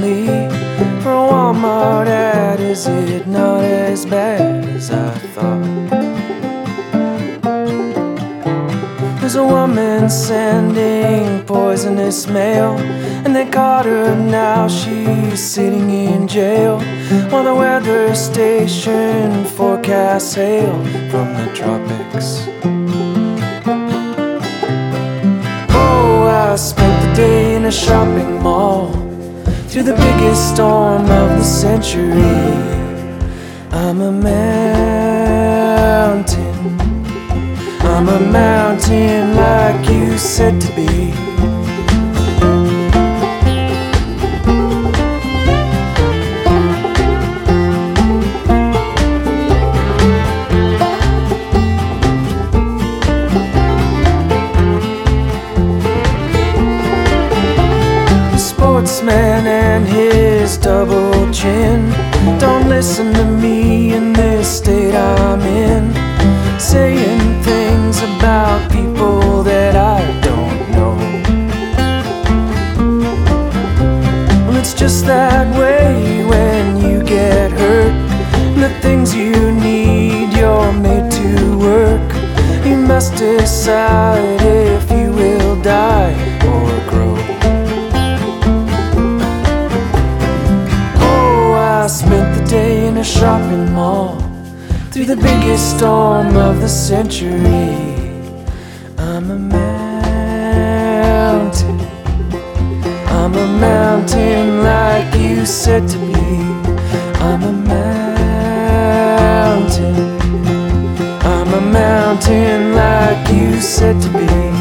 alley for a Walmart ad. Is it not as bad as I thought? There's a woman sending poisonous mail, and they caught her now. She's sitting in jail while the weather station forecasts hail from the tropics. Oh, I spent the day in a shopping mall through the biggest storm of the century. I'm a mountain, I'm a mountain like you said to be. The sportsman and his double chin don't listen to me in this state I'm in, saying things about people that I don't know. Well, it's just that way when you get hurt, and the things you need you're made to work. You must decide if you will die or grow. Oh, I spent the day in a shopping mall through the biggest storm of the century. I'm a mountain, I'm a mountain like you said to be. I'm a mountain, I'm a mountain like you said to be.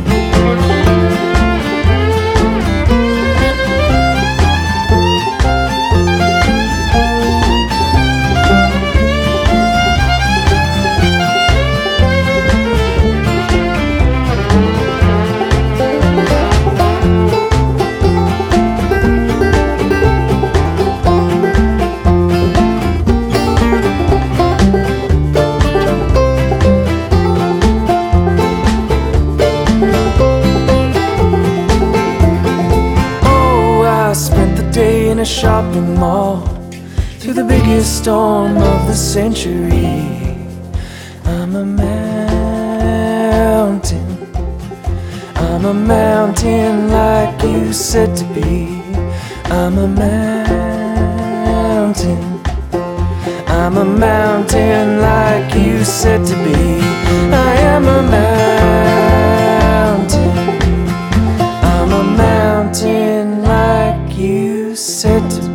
In a shopping mall through the biggest storm of the century. I'm a mountain, I'm a mountain like you said to be. I'm a mountain, I'm a mountain like you said to be. I am a mountain, I'm a mountain like you said to be.